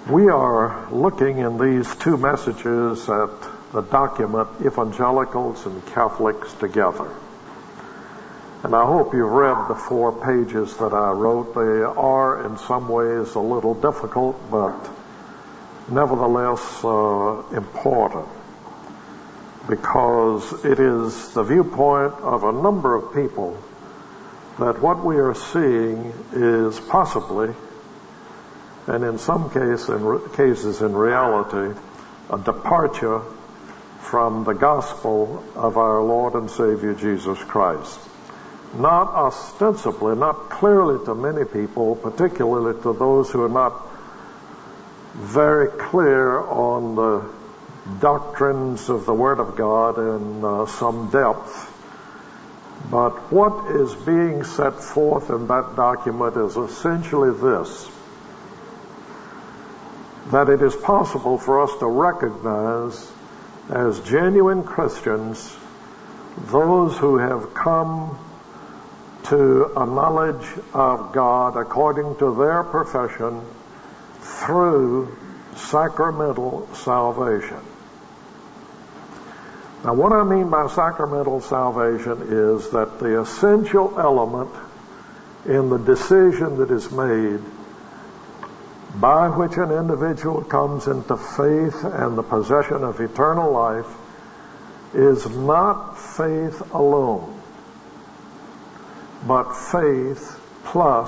We are looking in these two messages at the document Evangelicals and Catholics Together. And I hope you've read the 4 pages that I wrote. They are in some ways a little difficult, but nevertheless important, because it is the viewpoint of a number of people that what we are seeing is possibly, and in some cases in reality, a departure from the gospel of our Lord and Savior Jesus Christ. Not ostensibly, not clearly to many people, particularly to those who are not very clear on the doctrines of the Word of God in some depth. But what is being set forth in that document is essentially this: that it is possible for us to recognize as genuine Christians those who have come to a knowledge of God according to their profession through sacramental salvation. Now, what I mean by sacramental salvation is that the essential element in the decision that is made by which an individual comes into faith and the possession of eternal life is not faith alone, but faith plus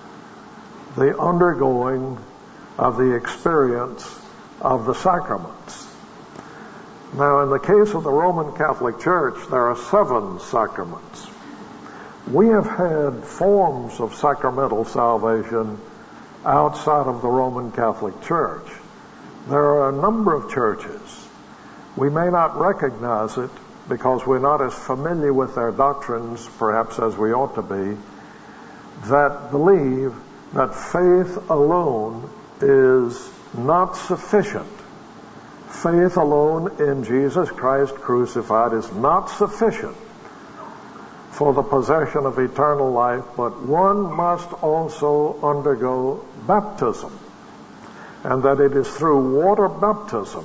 the undergoing of the experience of the sacraments. Now, in the case of the Roman Catholic Church, there are 7 sacraments. We have had forms of sacramental salvation outside of the Roman Catholic Church. There are a number of churches. We may not recognize it because we're not as familiar with their doctrines, perhaps, as we ought to be, that believe that faith alone is not sufficient. Faith alone in Jesus Christ crucified is not sufficient for the possession of eternal life, but one must also undergo baptism, and that it is through water baptism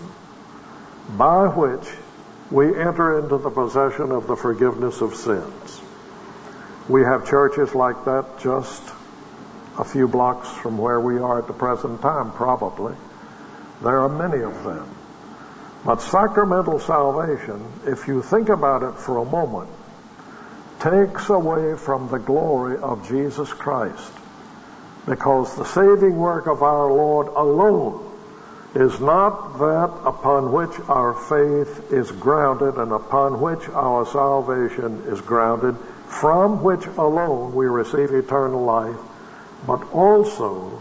by which we enter into the possession of the forgiveness of sins. We have churches like that just a few blocks from where we are at the present time, probably. There are many of them. But sacramental salvation, if you think about it for a moment, takes away from the glory of Jesus Christ, because the saving work of our Lord alone is not that upon which our faith is grounded and upon which our salvation is grounded, from which alone we receive eternal life, but also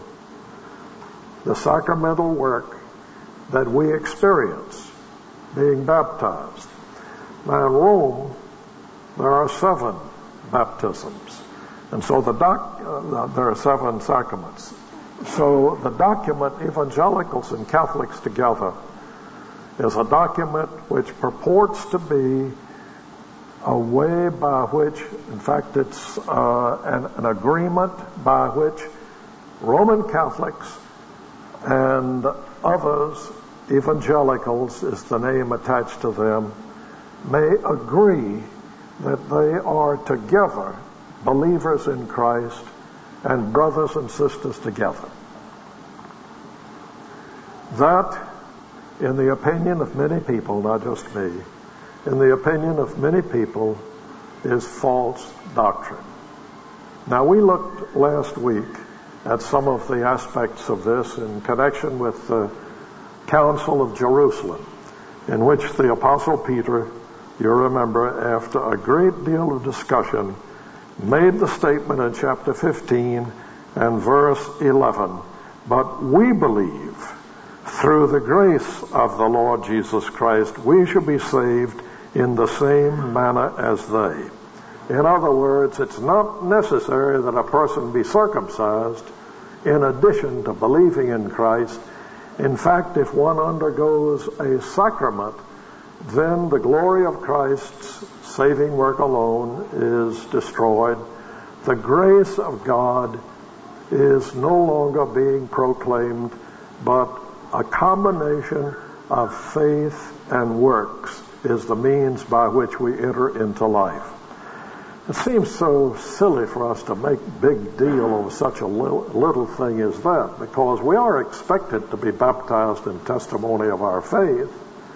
the sacramental work that we experience, being baptized. Now, in Rome, there are 7 baptisms, and so there are 7 sacraments. So the document Evangelicals and Catholics Together is a document which purports to be a way by which, in fact, it's an agreement by which Roman Catholics and others, evangelicals is the name attached to them, may agree that they are together believers in Christ and brothers and sisters together. That, in the opinion of many people, not just me, in the opinion of many people, is false doctrine. Now, we looked last week at some of the aspects of this in connection with the Council of Jerusalem, in which the Apostle Peter, you remember, after a great deal of discussion, made the statement in chapter 15 and verse 11, "But we believe through the grace of the Lord Jesus Christ, we shall be saved in the same manner as they." In other words, it's not necessary that a person be circumcised in addition to believing in Christ. In fact, if one undergoes a sacrament, then the glory of Christ's saving work alone is destroyed. The grace of God is no longer being proclaimed. but a combination of faith and works is the means by which we enter into life. It seems so silly for us to make big deal of such a little thing as that, because we are expected to be baptized in testimony of our faith.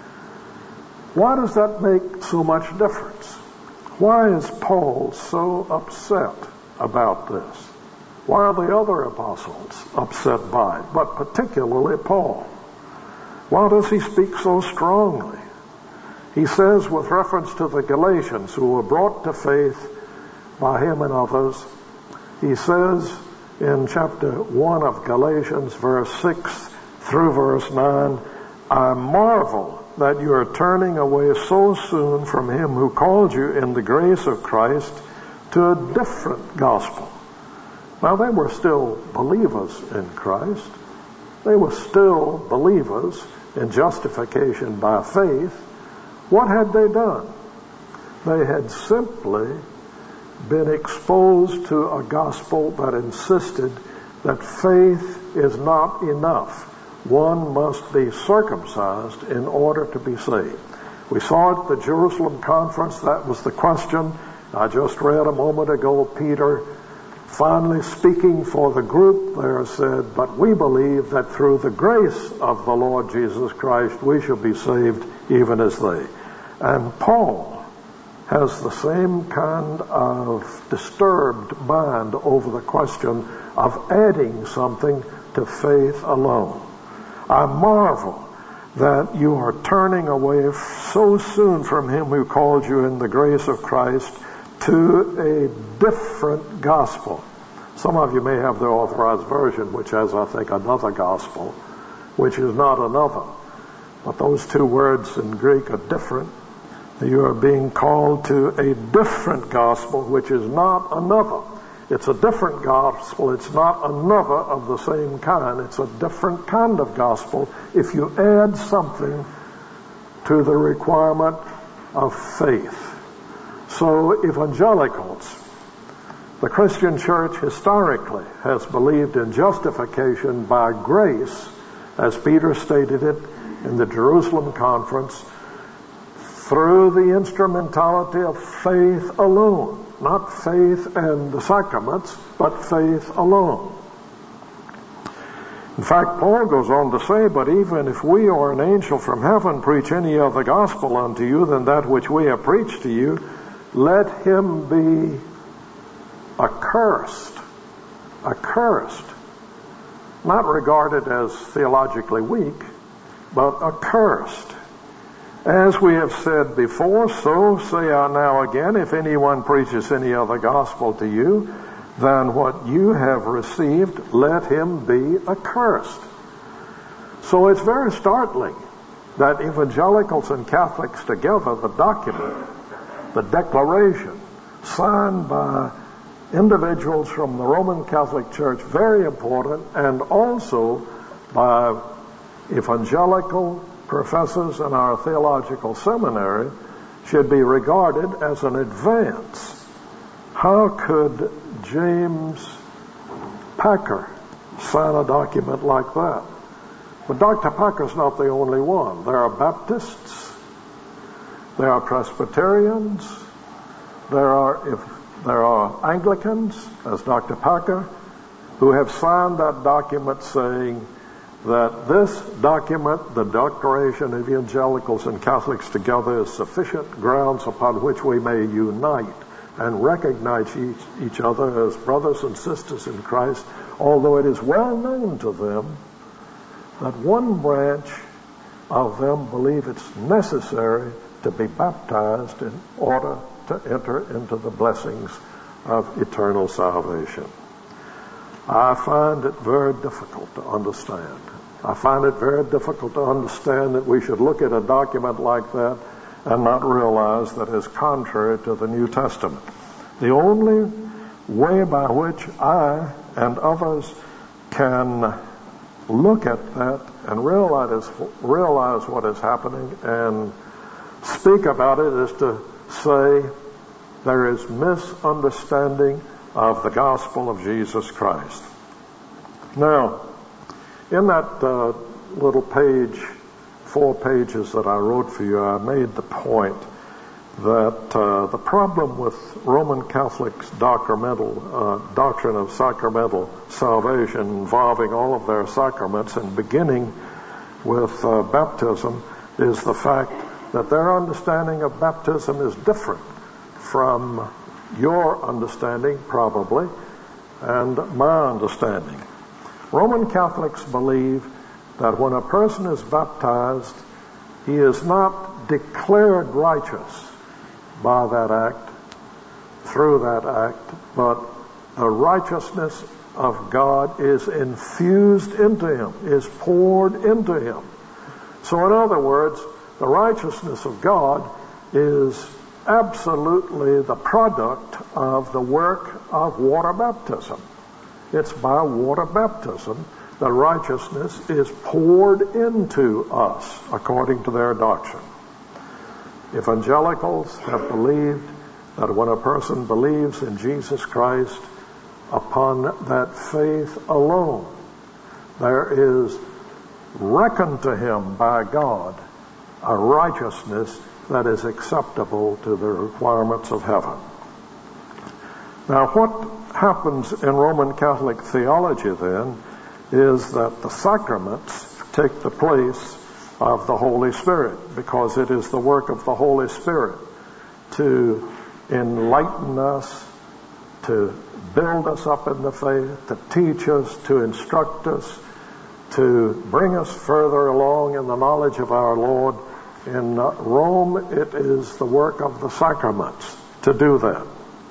Why does that make so much difference? Why is Paul so upset about this? Why are the other apostles upset by it, but particularly Paul? Why does he speak so strongly? He says, with reference to the Galatians who were brought to faith by him and others, he says in chapter 1 of Galatians, verse 6 through verse 9, I marvel that you are turning away so soon from him who called you in the grace of Christ to a different gospel. Now, they were still believers in Christ. They were still believers in justification by faith. What had they done? They had simply been exposed to a gospel that insisted that faith is not enough. One must be circumcised in order to be saved. We saw at the Jerusalem conference, that was the question. I just read a moment ago, Peter, finally speaking for the group there, said, but we believe that through the grace of the Lord Jesus Christ, we shall be saved even as they. And Paul has the same kind of disturbed mind over the question of adding something to faith alone. I marvel that you are turning away so soon from him who called you in the grace of Christ to a different gospel. Some of you may have the Authorized Version, which has, I think, another gospel, which is not another. But those two words in Greek are different. You are being called to a different gospel, which is not another. It's a different gospel. It's not another of the same kind. It's a different kind of gospel if you add something to the requirement of faith. So evangelicals, the Christian church historically has believed in justification by grace, as Peter stated it in the Jerusalem conference, through the instrumentality of faith alone. Not faith and the sacraments, but faith alone. In fact, Paul goes on to say, but even if we or an angel from heaven preach any other gospel unto you than that which we have preached to you, let him be accursed. Accursed. Not regarded as theologically weak, but accursed. As we have said before, so say I now again, if anyone preaches any other gospel to you than what you have received, let him be accursed. So it's very startling that evangelicals and Catholics together, the document, the declaration, signed by individuals from the Roman Catholic Church, very important, and also by evangelical professors in our theological seminary, should be regarded as an advance. How could James Packer sign a document like that? But Dr. Packer's not the only one. There are Baptists, there are Presbyterians, there are Anglicans, as Dr. Packer, who have signed that document saying that this document, the Declaration of Evangelicals and Catholics Together, is sufficient grounds upon which we may unite and recognize each other as brothers and sisters in Christ, although it is well known to them that one branch of them believe it's necessary to be baptized in order to enter into the blessings of eternal salvation. I find it very difficult to understand. I find it very difficult to understand that we should look at a document like that and not realize that it's contrary to the New Testament. The only way by which I and others can look at that and realize what is happening and speak about it is to say there is misunderstanding of the gospel of Jesus Christ. Now, In that little page, 4 pages that I wrote for you, I made the point that the problem with Roman Catholics' doctrine of sacramental salvation, involving all of their sacraments and beginning with baptism, is the fact that their understanding of baptism is different from your understanding, probably, and my understanding. Roman Catholics believe that when a person is baptized, he is not declared righteous by that act, through that act, but the righteousness of God is infused into him, is poured into him. So in other words, the righteousness of God is absolutely the product of the work of water baptism. It's by water baptism that righteousness is poured into us, according to their doctrine. Evangelicals have believed that when a person believes in Jesus Christ, upon that faith alone, there is reckoned to him by God a righteousness that is acceptable to the requirements of heaven. Now, what happens in Roman Catholic theology then is that the sacraments take the place of the Holy Spirit, because it is the work of the Holy Spirit to enlighten us, to build us up in the faith, to teach us, to instruct us, to bring us further along in the knowledge of our Lord. In Rome, it is the work of the sacraments to do that.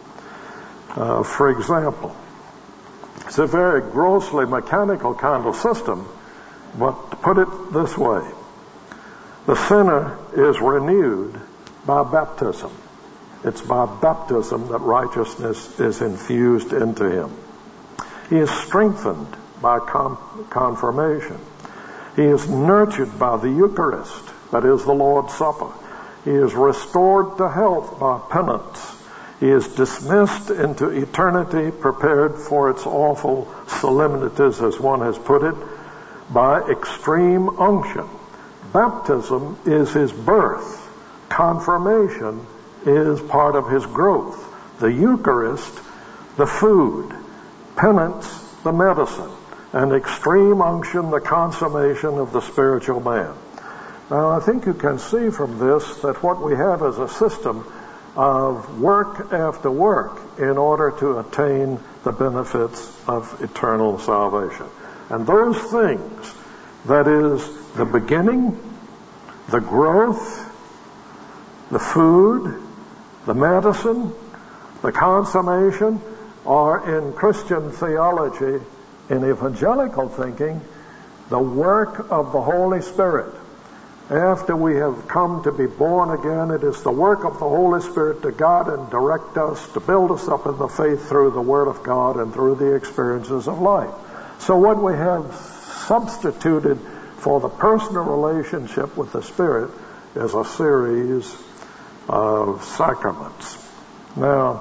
For example, it's a very grossly mechanical kind of system, but to put it this way, the sinner is renewed by baptism. It's by baptism that righteousness is infused into him. He is strengthened by confirmation. He is nurtured by the Eucharist, that is the Lord's Supper. He is restored to health by penance. He is dismissed into eternity, prepared for its awful solemnities, as one has put it, by extreme unction. Baptism is his birth. Confirmation is part of his growth. The Eucharist, the food. Penance, the medicine. And extreme unction, the consummation of the spiritual man. Now, I think you can see from this that what we have is a system of work after work in order to attain the benefits of eternal salvation. And those things, that is, the beginning, the growth, the food, the medicine, the consummation, are in Christian theology, in evangelical thinking, the work of the Holy Spirit. After we have come to be born again, it is the work of the Holy Spirit to guide and direct us, to build us up in the faith through the Word of God and through the experiences of life. So what we have substituted for the personal relationship with the Spirit is a series of sacraments. Now,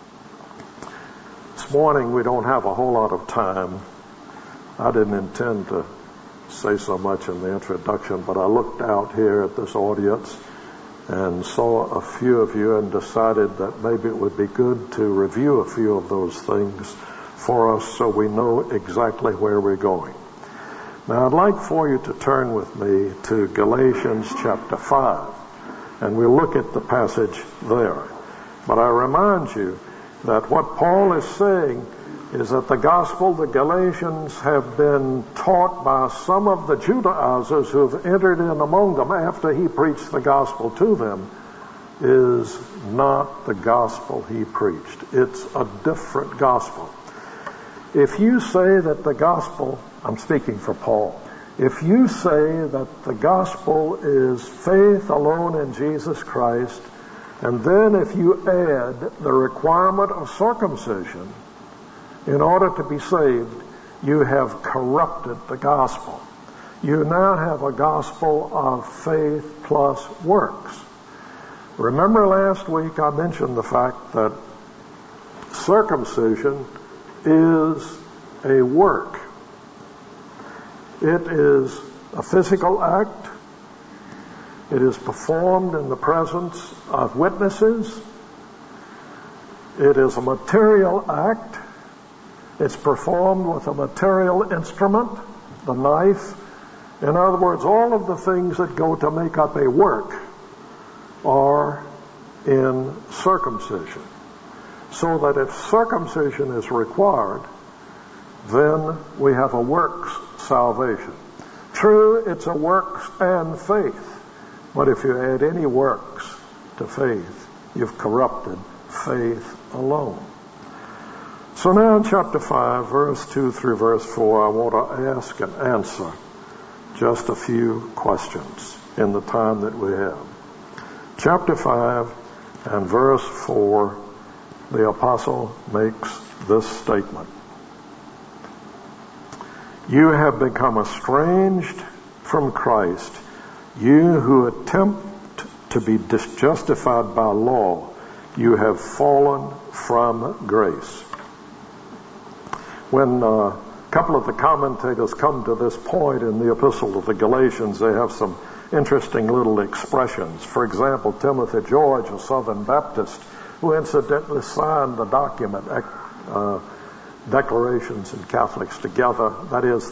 this morning we don't have a whole lot of time. I didn't intend to say so much in the introduction, but I looked out here at this audience and saw a few of you and decided that maybe it would be good to review a few of those things for us so we know exactly where we're going. Now, I'd like for you to turn with me to Galatians chapter 5, and we'll look at the passage there. But I remind you that what Paul is saying is that the gospel the Galatians have been taught by some of the Judaizers who have entered in among them after he preached the gospel to them is not the gospel he preached. It's a different gospel. If you say that the gospel, I'm speaking for Paul, if you say that the gospel is faith alone in Jesus Christ, and then if you add the requirement of circumcision in order to be saved, you have corrupted the gospel. You now have a gospel of faith plus works. Remember last week I mentioned the fact that circumcision is a work. It is a physical act. It is performed in the presence of witnesses. It is a material act. It's performed with a material instrument, the knife. In other words, all of the things that go to make up a work are in circumcision. So that if circumcision is required, then we have a works salvation. True, it's a works and faith. But if you add any works to faith, you've corrupted faith alone. So now in chapter 5, verse 2 through verse 4, I want to ask and answer just a few questions in the time that we have. Chapter 5 and verse 4, the apostle makes this statement. You have become estranged from Christ, you who attempt to be justified by law. You have fallen from grace. When a couple of the commentators come to this point in the Epistle of the Galatians, they have some interesting little expressions. For example, Timothy George, a Southern Baptist, who incidentally signed the document, Declarations and Catholics Together, that is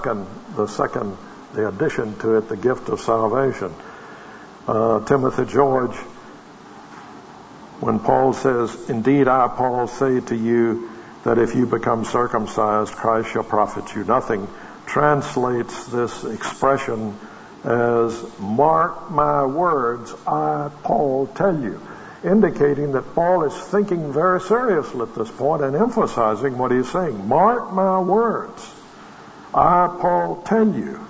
the addition to it, the gift of salvation. Timothy George, when Paul says, indeed I, Paul, say to you that if you become circumcised, Christ shall profit you nothing, translates this expression as, mark my words, I, Paul, tell you, indicating that Paul is thinking very seriously at this point and emphasizing what he's saying. Mark my words, I, Paul, tell you,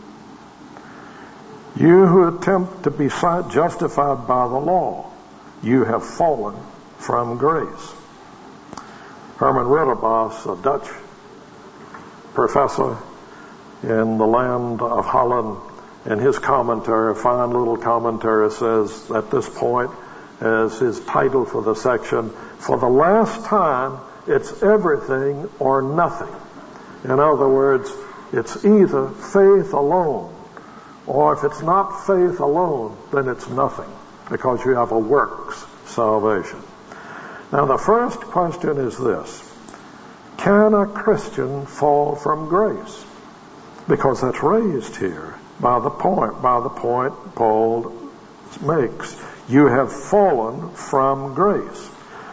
you who attempt to be justified by the law, you have fallen from grace. Herman Ridderbos, a Dutch professor in the land of Holland, in his commentary, a fine little commentary, says at this point, as his title for the section, for the last time, it's everything or nothing. In other words, it's either faith alone, or if it's not faith alone, then it's nothing, because you have a works salvation. Now the first question is this: can a Christian fall from grace? Because that's raised here by the point Paul makes. You have fallen from grace.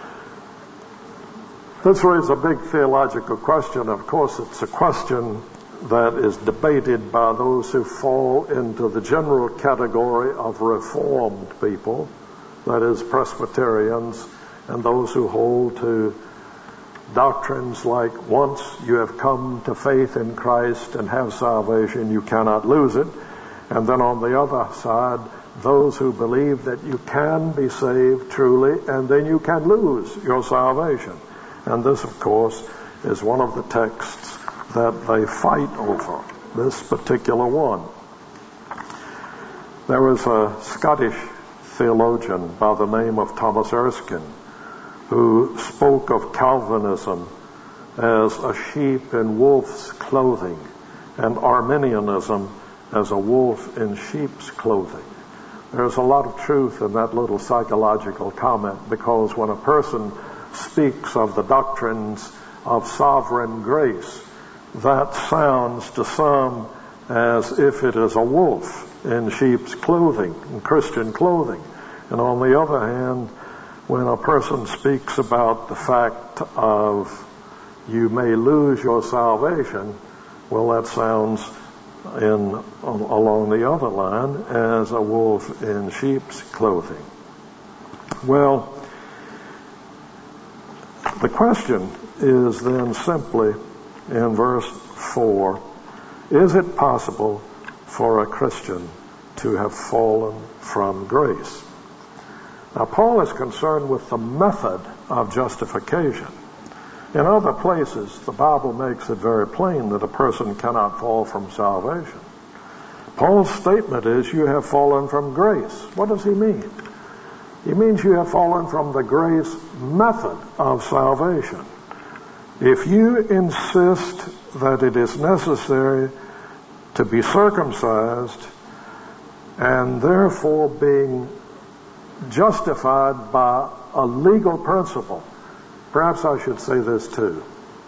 This raises a big theological question. Of course, it's a question that is debated by those who fall into the general category of Reformed people, that is, Presbyterians, and those who hold to doctrines like once you have come to faith in Christ and have salvation, you cannot lose it. And then on the other side, those who believe that you can be saved truly and then you can lose your salvation. And this, of course, is one of the texts that they fight over, this particular one. There was a Scottish theologian by the name of Thomas Erskine who spoke of Calvinism as a sheep in wolf's clothing and Arminianism as a wolf in sheep's clothing. There's a lot of truth in that little psychological comment, because when a person speaks of the doctrines of sovereign grace, that sounds to some as if it is a wolf in sheep's clothing, in Christian clothing. And on the other hand, when a person speaks about the fact of you may lose your salvation, well, that sounds along the other line as a wolf in sheep's clothing. Well, the question is then simply in verse 4, is it possible for a Christian to have fallen from grace? Now, Paul is concerned with the method of justification. In other places, the Bible makes it very plain that a person cannot fall from salvation. Paul's statement is, you have fallen from grace. What does he mean? He means you have fallen from the grace method of salvation. If you insist that it is necessary to be circumcised and therefore being justified by a legal principle. Perhaps I should say this too.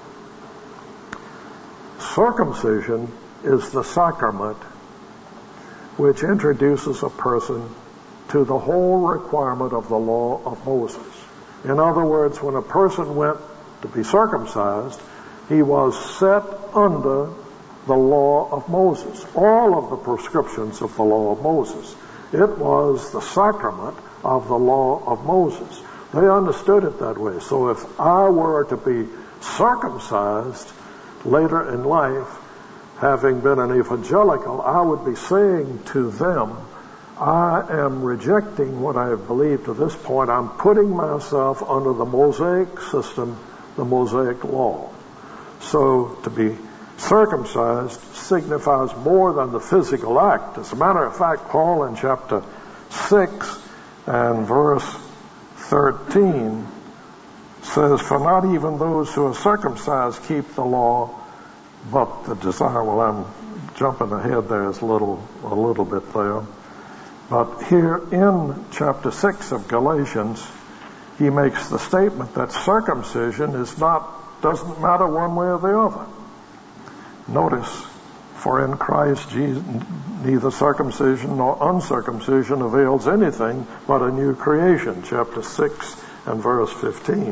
Circumcision is the sacrament which introduces a person to the whole requirement of the law of Moses. In other words, when a person went to be circumcised, he was set under the law of Moses, all of the prescriptions of the law of Moses. It was the sacrament of the law of Moses. They understood it that way. So if I were to be circumcised later in life, having been an evangelical, I would be saying to them, I am rejecting what I have believed to this point. I'm putting myself under the Mosaic system, the Mosaic law. So to be circumcised signifies more than the physical act. As a matter of fact, Paul in chapter 6 and verse 13 says, for not even those who are circumcised keep the law, but the desire. Well, I'm jumping ahead there a little bit there. But here in chapter 6 of Galatians, he makes the statement that circumcision doesn't matter one way or the other. Notice, for in Christ Jesus, neither circumcision nor uncircumcision avails anything but a new creation, chapter 6 and verse 15.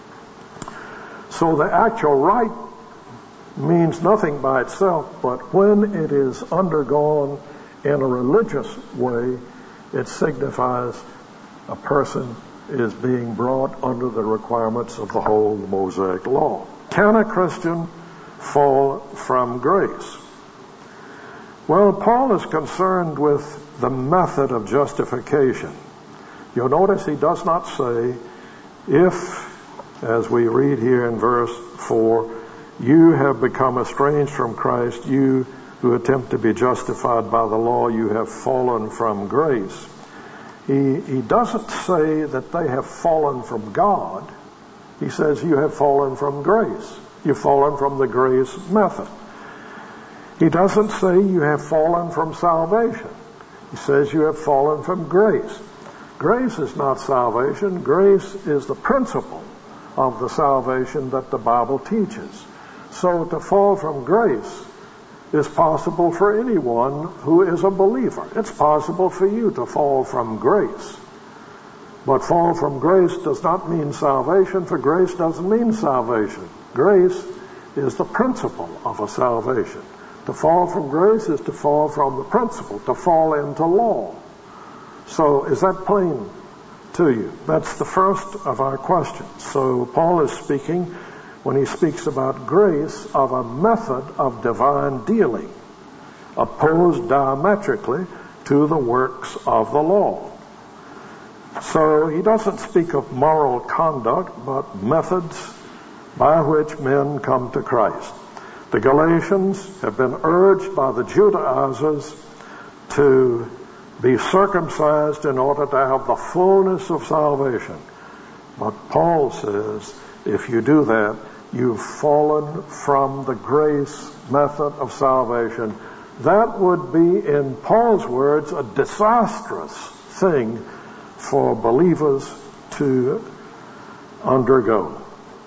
So the actual rite means nothing by itself, but when it is undergone in a religious way, it signifies a person is being brought under the requirements of the whole Mosaic law. Can a Christian fall from grace? Well, Paul is concerned with the method of justification. You'll notice he does not say, if, as we read here in verse 4, you have become estranged from Christ, you who attempt to be justified by the law, you have fallen from grace. He doesn't say that they have fallen from God. He says you have fallen from grace. You've fallen from the grace method. He doesn't say you have fallen from salvation. He says you have fallen from grace. Grace is not salvation. Grace is the principle of the salvation that the Bible teaches. So to fall from grace is possible for anyone who is a believer. It's possible for you to fall from grace. But fall from grace does not mean salvation, for grace doesn't mean salvation. Grace is the principle of a salvation. To fall from grace is to fall from the principle, to fall into law. So is that plain to you? That's the first of our questions. So Paul is speaking, when he speaks about grace, of a method of divine dealing, opposed diametrically to the works of the law. So he doesn't speak of moral conduct, but methods by which men come to Christ. The Galatians have been urged by the Judaizers to be circumcised in order to have the fullness of salvation. But Paul says, if you do that, you've fallen from the grace method of salvation. That would be, in Paul's words, a disastrous thing for believers to undergo.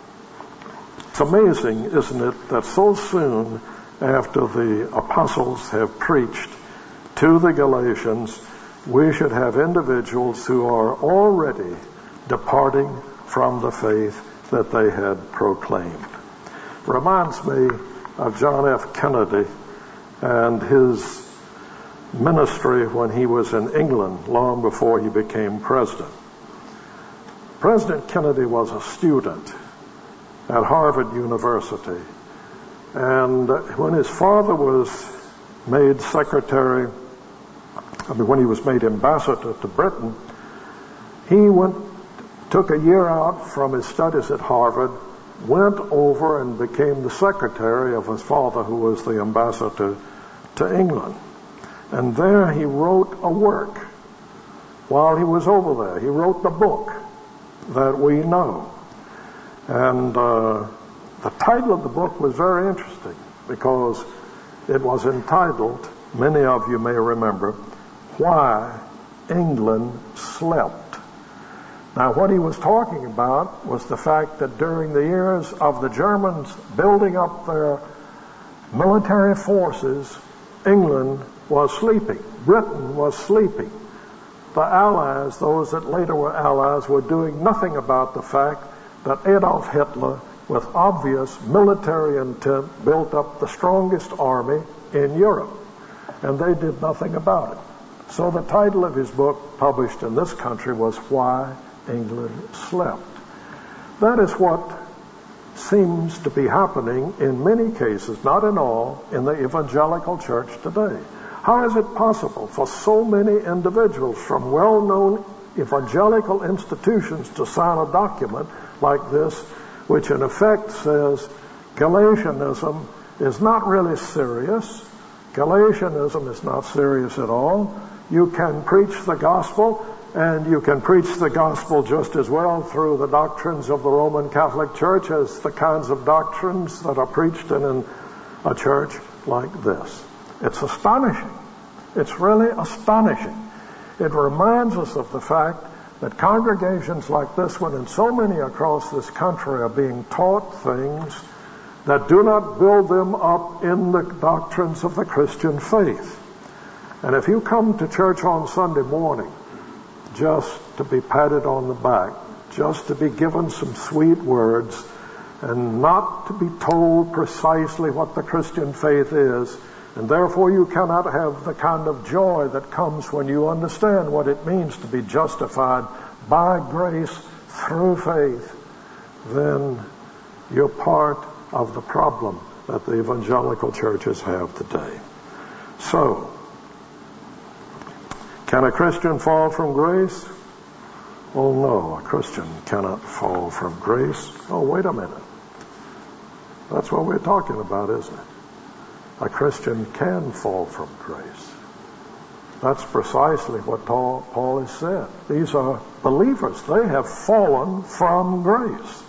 It's amazing, isn't it, that so soon after the apostles have preached to the Galatians, we should have individuals who are already departing from the faith that they had proclaimed. Reminds me of John F. Kennedy and his ministry when he was in England long before he became president. President Kennedy was a student at Harvard University, and when his father was made when he was made ambassador to Britain, he took a year out from his studies at Harvard, went over and became the secretary of his father, who was the ambassador to England. And there he wrote a work while he was over there. He wrote the book that we know. And the title of the book was very interesting because It was entitled, many of you may remember, Why England Slept. Now, what he was talking about was the fact that during the years of the Germans building up their military forces, England was sleeping. Britain was sleeping. The Allies, those that later were Allies, were doing nothing about the fact that Adolf Hitler, with obvious military intent, built up the strongest army in Europe. And they did nothing about it. So the title of his book, published in this country, was Why England Slept. That is what seems to be happening in many cases, not in all, in the evangelical church today. How is it possible for so many individuals from well-known evangelical institutions to sign a document like this, which in effect says Galatianism is not really serious? Galatianism is not serious at all. You can preach the gospel, and you can preach the gospel just as well through the doctrines of the Roman Catholic Church as the kinds of doctrines that are preached in a church like this. It's astonishing. It's really astonishing. It reminds us of the fact that congregations like this one and so many across this country are being taught things that do not build them up in the doctrines of the Christian faith. And if you come to church on Sunday morning just to be patted on the back, just to be given some sweet words, and not to be told precisely what the Christian faith is, and therefore you cannot have the kind of joy that comes when you understand what it means to be justified by grace through faith, then you're part of the problem that the evangelical churches have today. So, can a Christian fall from grace? Oh no, a Christian cannot fall from grace. Oh, wait a minute. That's what we're talking about, isn't it? A Christian can fall from grace. That's precisely what Paul has said. These are believers. They have fallen from grace.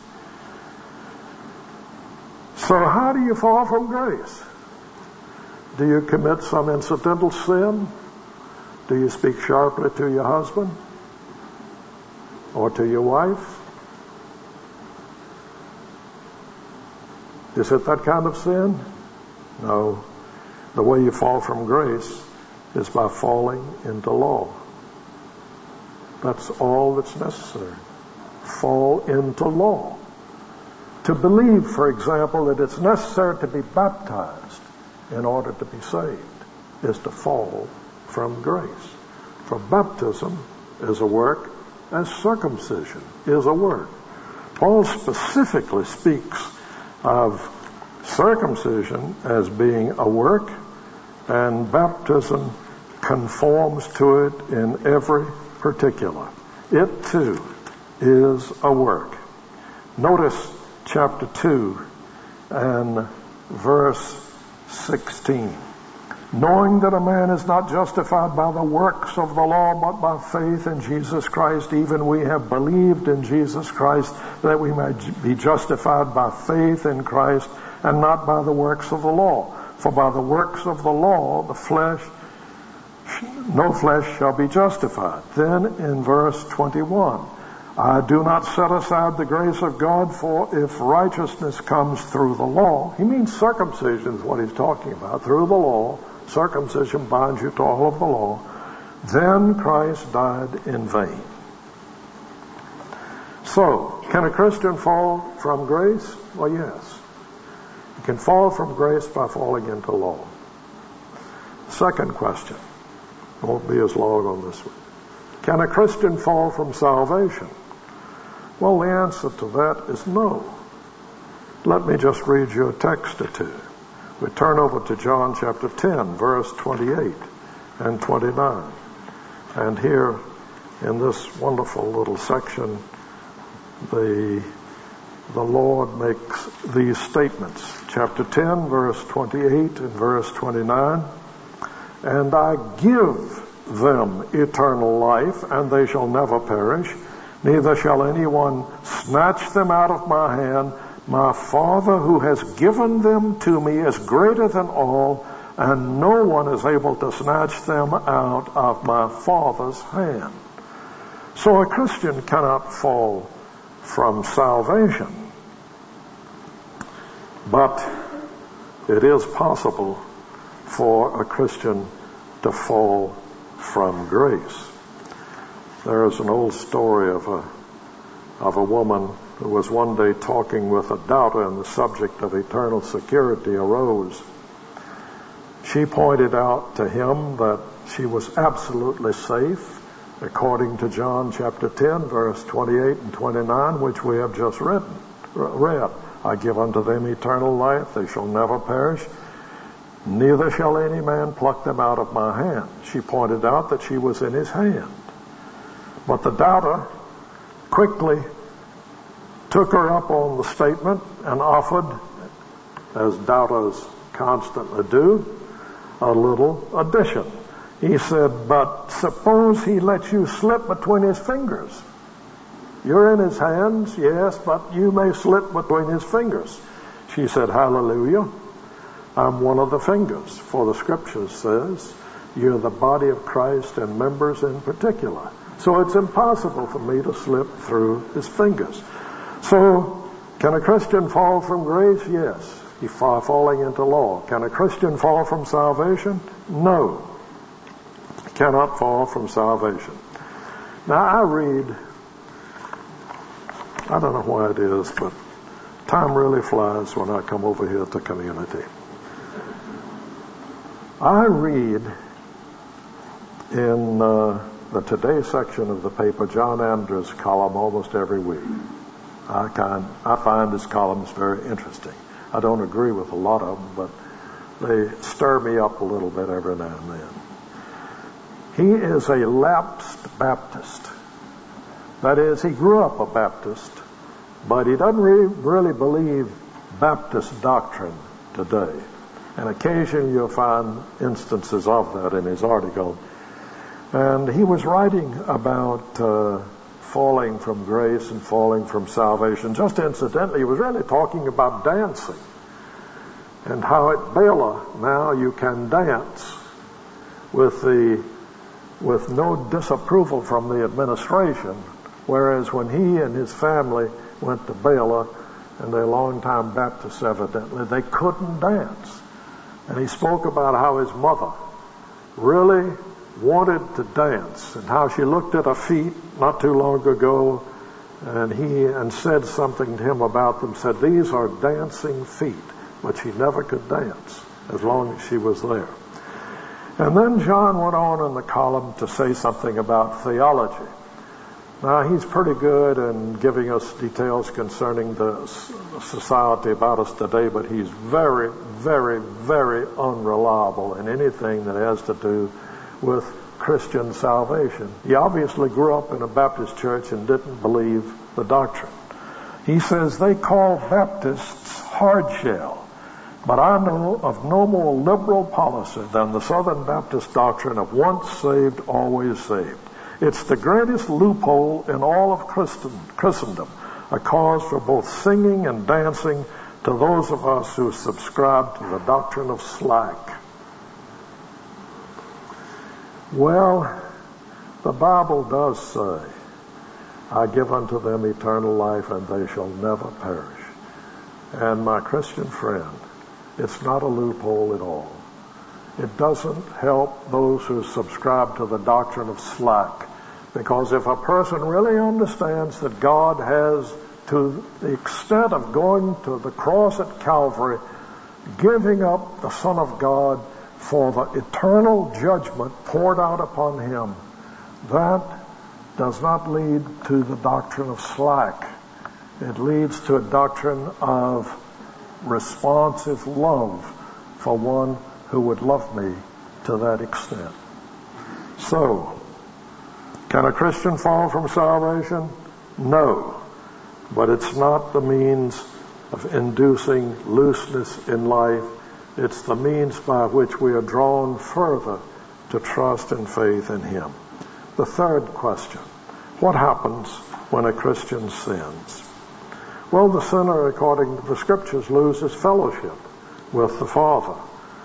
So how do you fall from grace? Do you commit some incidental sin? Do you speak sharply to your husband or to your wife? Is it that kind of sin? No. The way you fall from grace is by falling into law. That's all that's necessary. Fall into law. To believe, for example, that it's necessary to be baptized in order to be saved is to fall from grace. For baptism is a work as circumcision is a work. Paul specifically speaks of circumcision as being a work, and baptism conforms to it in every particular. It too is a work. Notice chapter 2 and verse 16. Knowing that a man is not justified by the works of the law, but by faith in Jesus Christ, even we have believed in Jesus Christ, that we may be justified by faith in Christ, and not by the works of the law. For by the works of the law, no flesh shall be justified. Then in verse 21, I do not set aside the grace of God, for if righteousness comes through the law, he means circumcision is what he's talking about, through the law, circumcision binds you to all of the law, then Christ died in vain. So, can a Christian fall from grace? Well, yes. You can fall from grace by falling into law. Second question. Won't be as long on this one. Can a Christian fall from salvation? Well, the answer to that is no. Let me just read you a text or two. We turn over to John chapter 10, verse 28 and 29. And here in this wonderful little section, the Lord makes these statements. Chapter 10, verse 28 and verse 29. And I give them eternal life, and they shall never perish, neither shall anyone snatch them out of my hand. My Father who has given them to me is greater than all, and no one is able to snatch them out of my Father's hand. So a Christian cannot fall from salvation. But it is possible for a Christian to fall from grace. There is an old story of a woman who was one day talking with a doubter, and the subject of eternal security arose. She pointed out to him that she was absolutely safe according to John chapter 10, verse 28 and 29, which we have just read. I give unto them eternal life, they shall never perish, neither shall any man pluck them out of my hand. She pointed out that she was in his hand. But the doubter quickly took her up on the statement and offered, as doubters constantly do, a little addition. He said, but suppose he lets you slip between his fingers. You're in his hands, yes, but you may slip between his fingers. She said, hallelujah, I'm one of the fingers, for the scripture says, you're the body of Christ and members in particular. So it's impossible for me to slip through his fingers. So, can a Christian fall from grace? Yes. He's falling into law. Can a Christian fall from salvation? No. Cannot fall from salvation. Now I don't know why it is, but time really flies when I come over here to community. I read in the Today section of the paper John Andrews' column almost every week. I find his columns very interesting. I don't agree with a lot of them, but they stir me up a little bit every now and then. He is a lapsed Baptist. That is, he grew up a Baptist, but he doesn't really believe Baptist doctrine today. And occasionally you'll find instances of that in his article. And he was writing about falling from grace and falling from salvation. Just incidentally, he was really talking about dancing and how at Bela now you can dance with no disapproval from the administration, whereas when he and his family went to Bela, and they're longtime Baptists evidently, they couldn't dance. And he spoke about how his mother really wanted to dance and how she looked at her feet not too long ago and said something to him about them, said these are dancing feet, but she never could dance as long as she was there. And then John went on in the column to say something about theology. Now he's pretty good in giving us details concerning the society about us today, but he's very, very, very unreliable in anything that has to do with Christian salvation. He obviously grew up in a Baptist church and didn't believe the doctrine. He says they call Baptists hardshell, but I know of no more liberal policy than the Southern Baptist doctrine of once saved, always saved. It's the greatest loophole in all of Christendom, a cause for both singing and dancing to those of us who subscribe to the doctrine of slack. Well, the Bible does say, I give unto them eternal life and they shall never perish. And my Christian friend, it's not a loophole at all. It doesn't help those who subscribe to the doctrine of slack. Because if a person really understands that God has, to the extent of going to the cross at Calvary, giving up the Son of God for the eternal judgment poured out upon him, that does not lead to the doctrine of slack. It leads to a doctrine of responsive love for one who would love me to that extent. So, can a Christian fall from salvation? No. But it's not the means of inducing looseness in life. It's the means by which we are drawn further to trust and faith in Him. The third question, what happens when a Christian sins? Well, the sinner, according to the Scriptures, loses fellowship with the Father.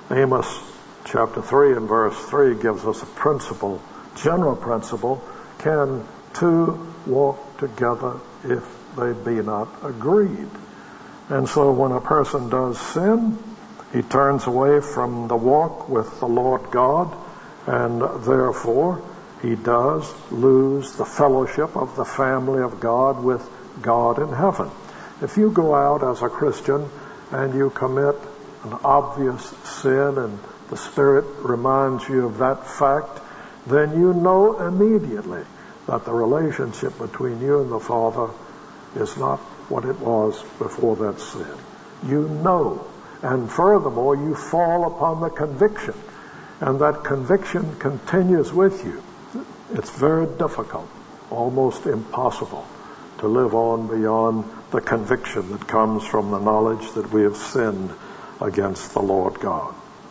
Amos chapter 3 and verse 3 gives us a general principle. Can two walk together if they be not agreed? And so when a person does sin, he turns away from the walk with the Lord God, and therefore he does lose the fellowship of the family of God with God in heaven. If you go out as a Christian and you commit an obvious sin and the Spirit reminds you of that fact, then you know immediately that the relationship between you and the Father is not what it was before that sin. You know. And furthermore, you fall upon the conviction, and that conviction continues with you. It's very difficult, almost impossible, to live on beyond the conviction that comes from the knowledge that we have sinned against the Lord God.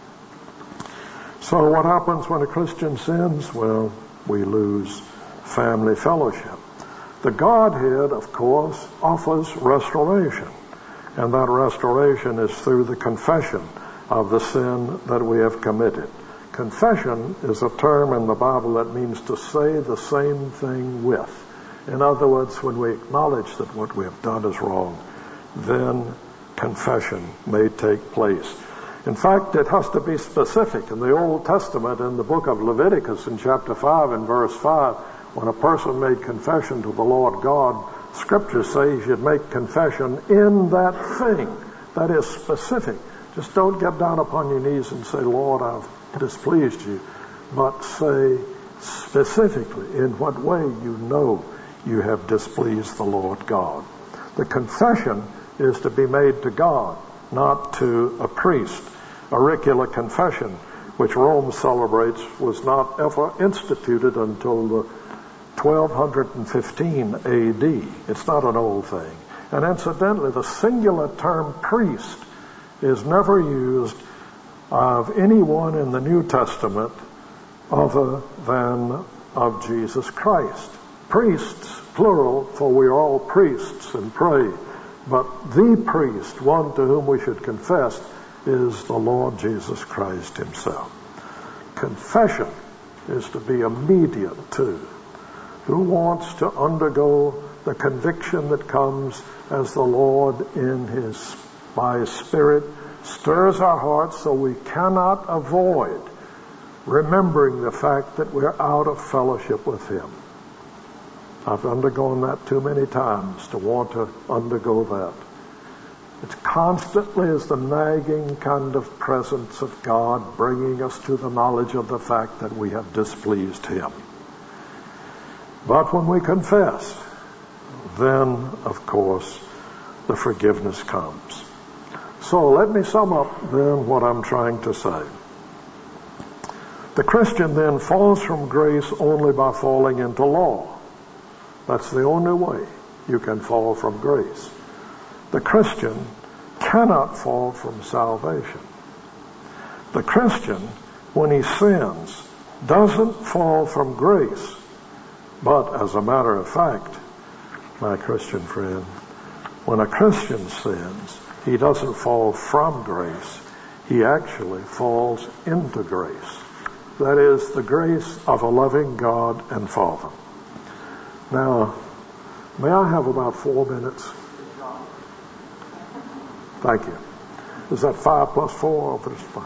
So what happens when a Christian sins? Well, we lose family fellowship. The Godhead, of course, offers restoration, and that restoration is through the confession of the sin that we have committed. Confession is a term in the Bible that means to say the same thing with. In other words, when we acknowledge that what we have done is wrong, then confession may take place. In fact, it has to be specific. In the Old Testament, in the book of Leviticus, in chapter 5 and verse 5, when a person made confession to the Lord God, Scriptures say he should make confession in that thing. That is specific. Just don't get down upon your knees and say, Lord, I've displeased you. But say specifically in what way you know you have displeased the Lord God. The confession is to be made to God, not to a priest. Auricular confession, which Rome celebrates, was not ever instituted until the 1215 AD. It's not an old thing. And incidentally, the singular term priest is never used of anyone in the New Testament other than of Jesus Christ. Priests, plural, for we are all priests and pray. But the priest, one to whom we should confess, is the Lord Jesus Christ himself. Confession is to be immediate too. Who wants to undergo the conviction that comes as the Lord by his Spirit stirs our hearts so we cannot avoid remembering the fact that we're out of fellowship with him? I've undergone that too many times to want to undergo that. It constantly is the nagging kind of presence of God bringing us to the knowledge of the fact that we have displeased him. But when we confess, then, of course, the forgiveness comes. So let me sum up then what I'm trying to say. The Christian then falls from grace only by falling into law. That's the only way you can fall from grace. The Christian cannot fall from salvation. The Christian, when he sins, doesn't fall from grace. But as a matter of fact, my Christian friend, when a Christian sins, he doesn't fall from grace. He actually falls into grace. That is, the grace of a loving God and Father. Now, may I have about 4 minutes? Thank you. Is that 5 plus 4?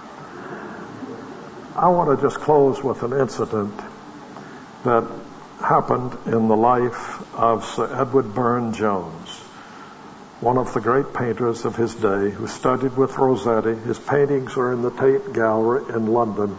I want to just close with an incident that happened in the life of Sir Edward Burne-Jones, one of the great painters of his day, who studied with Rossetti. His paintings are in the Tate Gallery in London.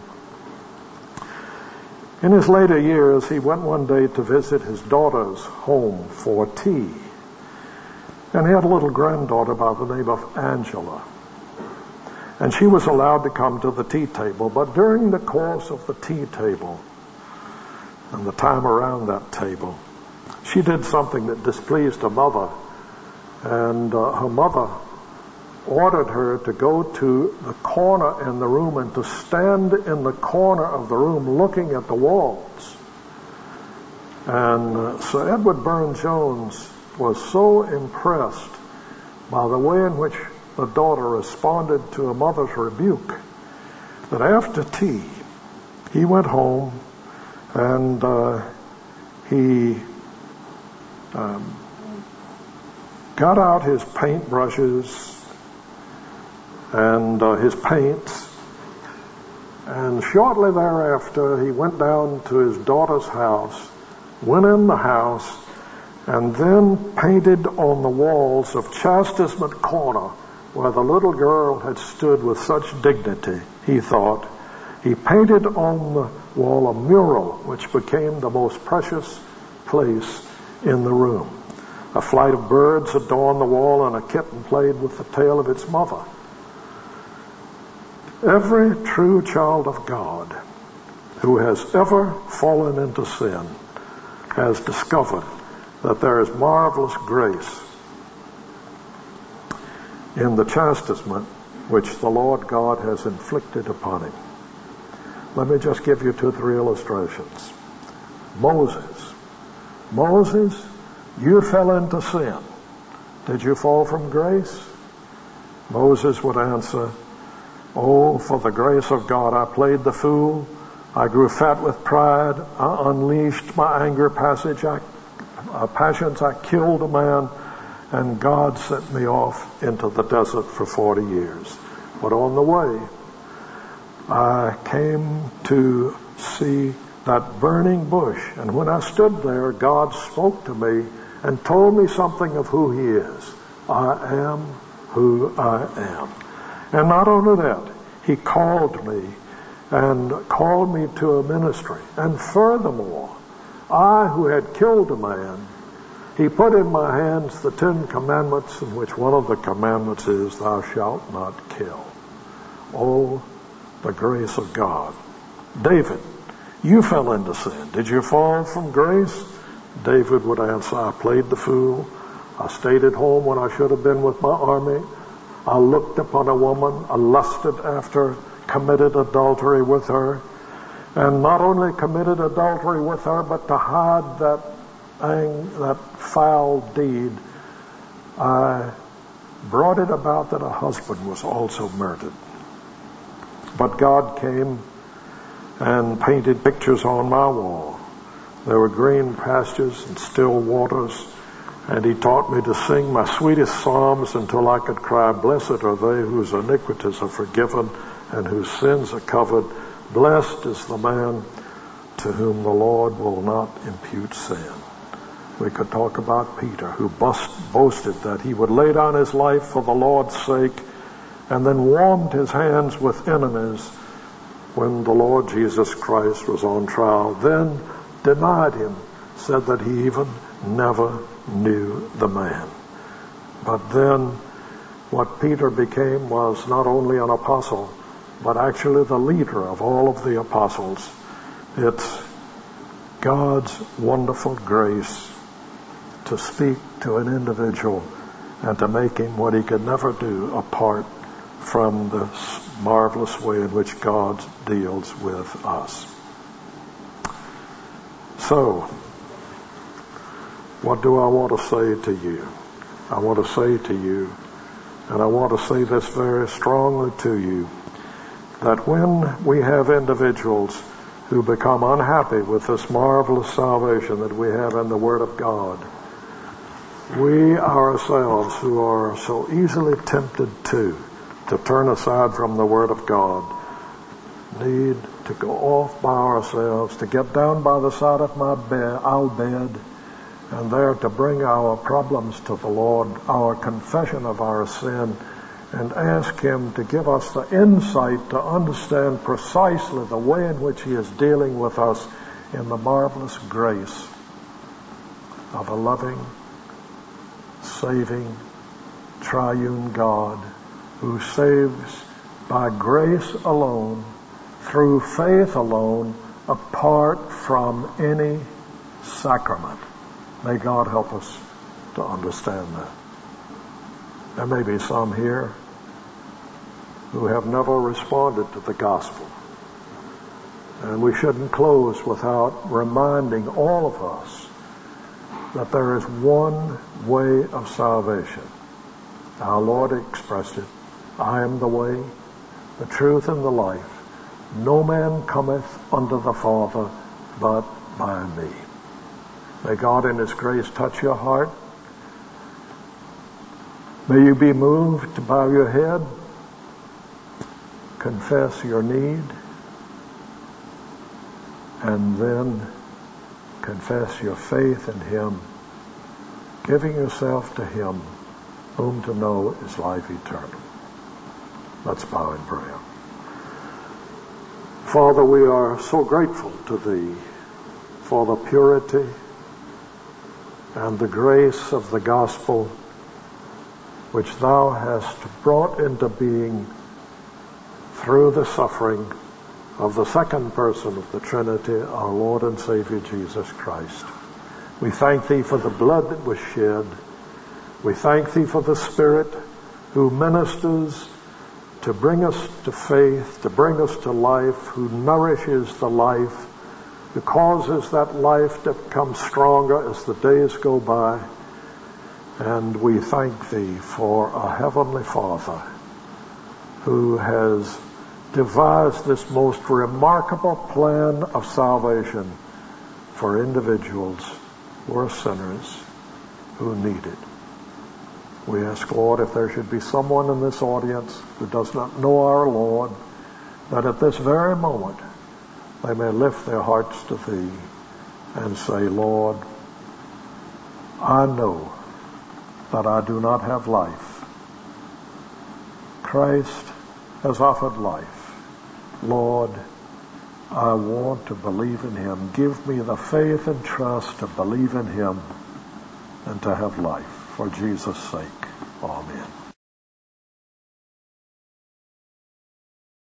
In his later years, he went one day to visit his daughter's home for tea. And he had a little granddaughter by the name of Angela. And she was allowed to come to the tea table. But during the course of the tea table and the time around that table, she did something that displeased her mother. And her mother ordered her to go to the corner in the room and to stand in the corner of the room looking at the walls. And Sir Edward Burne-Jones was so impressed by the way in which the daughter responded to her mother's rebuke that after tea, he went home and he got out his paintbrushes and his paints, and shortly thereafter he went down to his daughter's house, went in the house, and then painted on the walls of Chastisement Corner, where the little girl had stood with such dignity, he thought. He painted on the wall a mural which became the most precious place in the room. A flight of birds adorned the wall, and a kitten played with the tail of its mother. Every true child of God who has ever fallen into sin has discovered that there is marvelous grace in the chastisement which the Lord God has inflicted upon him. Let me just give you 2 or 3 illustrations. Moses, you fell into sin. Did you fall from grace? Moses would answer, oh, for the grace of God, I played the fool. I grew fat with pride. I unleashed my anger passions. I killed a man, and God sent me off into the desert for 40 years. But on the way, I came to see that burning bush, and when I stood there, God spoke to me and told me something of who he is. I am who I am. And not only that, he called me and called me to a ministry. And furthermore, I who had killed a man, he put in my hands the 10 commandments, in which one of the commandments is, thou shalt not kill. Oh, the grace of God. David, you fell into sin. Did you fall from grace? David would answer, I played the fool. I stayed at home when I should have been with my army. I looked upon a woman, I lusted after, committed adultery with her. And not only committed adultery with her, but to hide that foul deed, I brought it about that a husband was also murdered. But God came and painted pictures on my wall. There were green pastures and still waters, and he taught me to sing my sweetest psalms until I could cry, blessed are they whose iniquities are forgiven and whose sins are covered. Blessed is the man to whom the Lord will not impute sin. We could talk about Peter, who boasted that he would lay down his life for the Lord's sake, and then warmed his hands with enemies when the Lord Jesus Christ was on trial, then denied him, said that he even never knew the man. But then what Peter became was not only an apostle, but actually the leader of all of the apostles. It's God's wonderful grace to speak to an individual and to make him what he could never do apart from the marvelous way in which God deals with us. So, what do I want to say to you? I want to say to you, and I want to say this very strongly to you, that when we have individuals who become unhappy with this marvelous salvation that we have in the Word of God, we ourselves who are so easily tempted to turn aside from the Word of God need to go off by ourselves, to get down by the side of our bed, and there to bring our problems to the Lord, our confession of our sin, and ask him to give us the insight to understand precisely the way in which he is dealing with us in the marvelous grace of a loving, saving, triune God who saves by grace alone, through faith alone, apart from any sacrament. May God help us to understand that. There may be some here who have never responded to the gospel. And we shouldn't close without reminding all of us that there is one way of salvation. Our Lord expressed it. I am the way, the truth, and the life. No man cometh unto the Father but by me. May God in his grace touch your heart. May you be moved to bow your head, confess your need, and then confess your faith in him, giving yourself to him, whom to know is life eternal. Let's bow in prayer. Father, we are so grateful to thee for the purity and the grace of the gospel which thou hast brought into being through the suffering of the second person of the Trinity, our Lord and Savior Jesus Christ. We thank thee for the blood that was shed. We thank thee for the Spirit who ministers to bring us to faith, to bring us to life, who nourishes the life, who causes that life to become stronger as the days go by. And we thank thee for a heavenly Father who has devised this most remarkable plan of salvation for individuals who are sinners who need it. We ask, Lord, if there should be someone in this audience who does not know our Lord, that at this very moment they may lift their hearts to thee and say, Lord, I know that I do not have life. Christ has offered life. Lord, I want to believe in him. Give me the faith and trust to believe in him and to have life. For Jesus' sake, amen.